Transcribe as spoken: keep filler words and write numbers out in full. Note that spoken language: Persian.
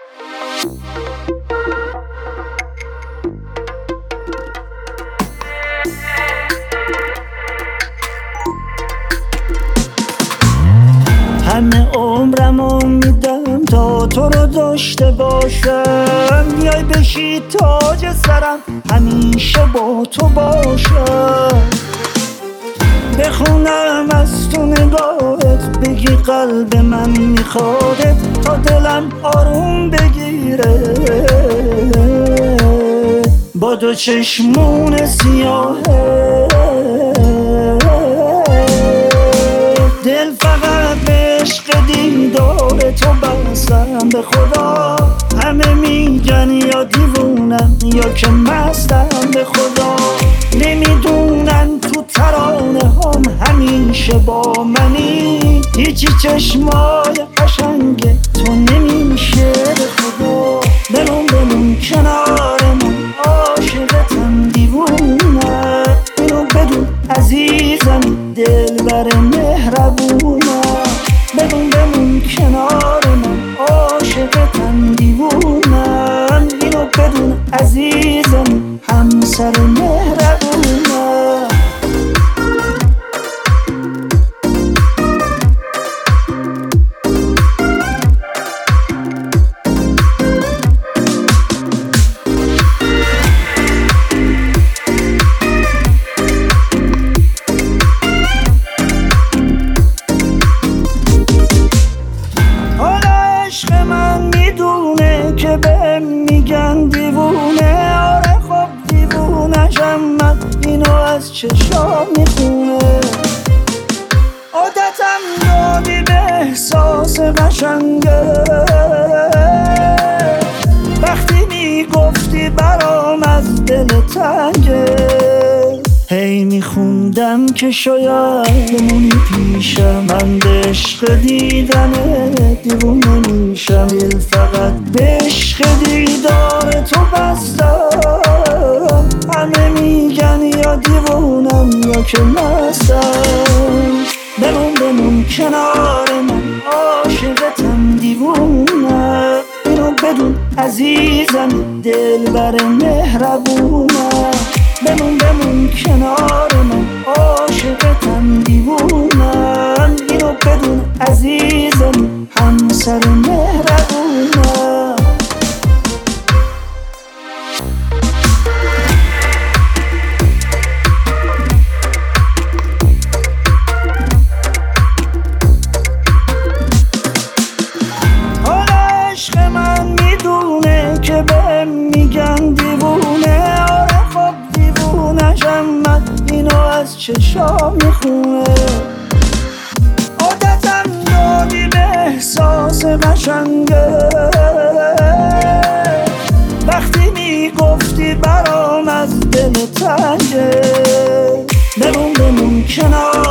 همه عمرمو میدم تا تو رو داشته باشم، بیای بشی تاج سرم همیشه با تو باشم. بخونم از تو نگاهت، بگی قلب من میخوادت تا دلم آروم بگیره. با دو چشمون سیاهه دل فقط به عشق دیدار تو بستم. به خدا همه میگن یا دیوونم یا که مستم. به خدا نمیدونن تو ترانه هم همیشه با منی، هیچی چشمای قشنگ تو نمیشه. به خدا بمون بمون کنار من، عاشقتم دیوونم. اینو بدون عزیزم دلبر مهربونم. بمون بمون کنار من، عاشقتم دیوونم. اینو بدون عزیزم همسر مهربونم. عشق من میدونه که بهم میگن دیوونه. آره خب دیوونه‌شم من، اینو از چشام میخونه. عادتم دادی به احساس قشنگه، وقتی میگفتی برام از دل تنگه. هی میخوندم که شاید بمونی پیشم، من به عشق دیدن دیوونه میشم. دل فقط به عشق دیدار تو بستم. همه میگن یا دیوونم یا که مستم. بمون بمون کنار من، عاشقتم دیوونم. اینو بدون عزیزم دلبر مهربونم. بمون بمون کنار من، عاشقتم دیوونم. اینو بدون عزیزم همسر مهربونم. حالا عشق من میدونه که بهم میگن دیوونه. آره خب دیوونه‌شم من، اینو از چشام میخونه. عادتم دادی به احساس قشنگه، وقتی میگفتی برام از دل تنگه. بمون بمون کنار